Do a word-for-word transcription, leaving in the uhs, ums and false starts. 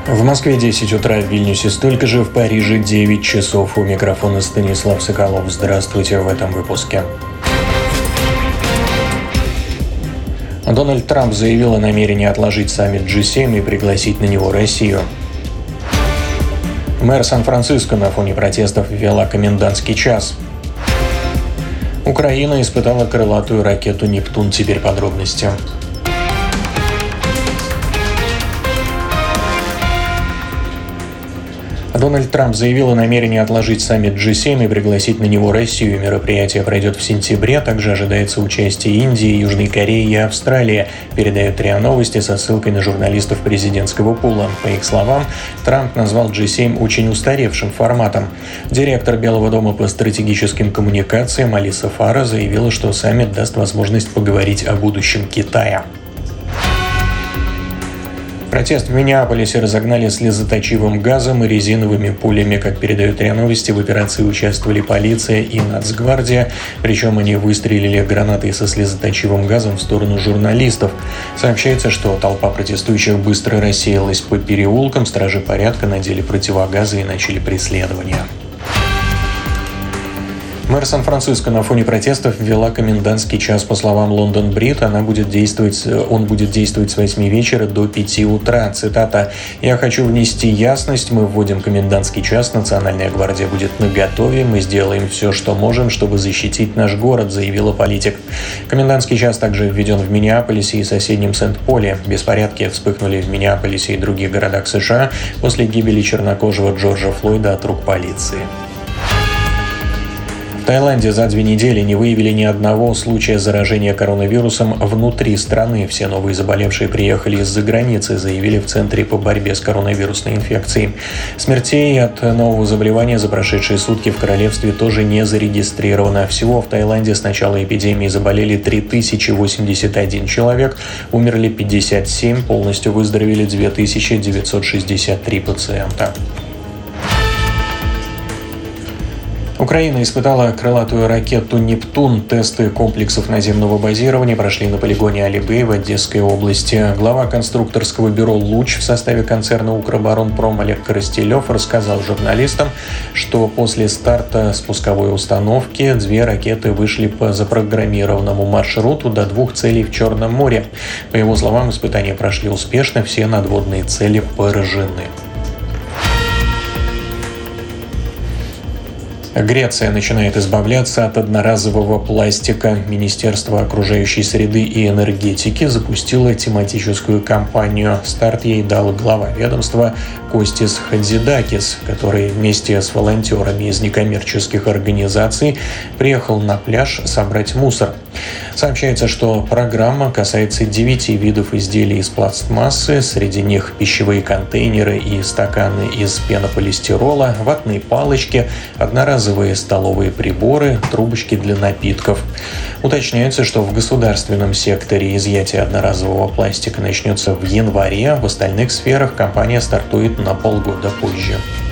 В Москве десять утра, в Вильнюсе столько же, в Париже девять часов. У микрофона Станислав Соколов. Здравствуйте в этом выпуске. Дональд Трамп заявил о намерении отложить саммит джи семь и пригласить на него Россию. Мэр Сан-Франциско на фоне протестов ввела комендантский час. Украина испытала крылатую ракету «Нептун». Теперь подробности. Дональд Трамп заявил о намерении отложить саммит джи семь и пригласить на него Россию. Мероприятие пройдет в сентябре. Также ожидается участие Индии, Южной Кореи и Австралии, передает РИА Новости со ссылкой на журналистов президентского пула. По их словам, Трамп назвал джи семь очень устаревшим форматом. Директор Белого дома по стратегическим коммуникациям Алиса Фара заявила, что саммит даст возможность поговорить о будущем Китая. Протест в Миннеаполисе разогнали слезоточивым газом и резиновыми пулями. Как передают РИА Новости, в операции участвовали полиция и Нацгвардия, причем они выстрелили гранатой со слезоточивым газом в сторону журналистов. Сообщается, что толпа протестующих быстро рассеялась по переулкам, стражи порядка надели противогазы и начали преследование. Мэр Сан-Франциско на фоне протестов ввела комендантский час. По словам Лондон Брит, она будет действовать, он будет действовать с восьми вечера до пяти утра. Цитата: «Я хочу внести ясность. Мы вводим комендантский час. Национальная гвардия будет наготове. Мы сделаем все, что можем, чтобы защитить наш город», — заявила политик. Комендантский час также введен в Миннеаполисе и соседнем Сент-Поле. Беспорядки вспыхнули в Миннеаполисе и других городах США после гибели чернокожего Джорджа Флойда от рук полиции. В Таиланде за две недели не выявили ни одного случая заражения коронавирусом внутри страны. Все новые заболевшие приехали из-за границы, заявили в Центре по борьбе с коронавирусной инфекцией. Смертей от нового заболевания за прошедшие сутки в королевстве тоже не зарегистрировано. Всего в Таиланде с начала эпидемии заболели три тысячи восемьдесят один человек, умерли пятьдесят семь, полностью выздоровели две тысячи девятьсот шестьдесят три пациента. Украина испытала крылатую ракету «Нептун». Тесты комплексов наземного базирования прошли на полигоне Алибей в Одесской области. Глава конструкторского бюро «Луч» в составе концерна «Укроборонпром» Олег Коростелев рассказал журналистам, что после старта спусковой установки две ракеты вышли по запрограммированному маршруту до двух целей в Черном море. По его словам, испытания прошли успешно, все надводные цели поражены. Греция начинает избавляться от одноразового пластика. Министерство окружающей среды и энергетики запустило тематическую кампанию. Старт ей дал глава ведомства Костис Хатзидакис, который вместе с волонтерами из некоммерческих организаций приехал на пляж собрать мусор. Сообщается, что программа касается девяти видов изделий из пластмассы, среди них пищевые контейнеры и стаканы из пенополистирола, ватные палочки, одноразовые столовые приборы, трубочки для напитков. Уточняется, что в государственном секторе изъятие одноразового пластика начнется в январе, в остальных сферах компания стартует на полгода позже.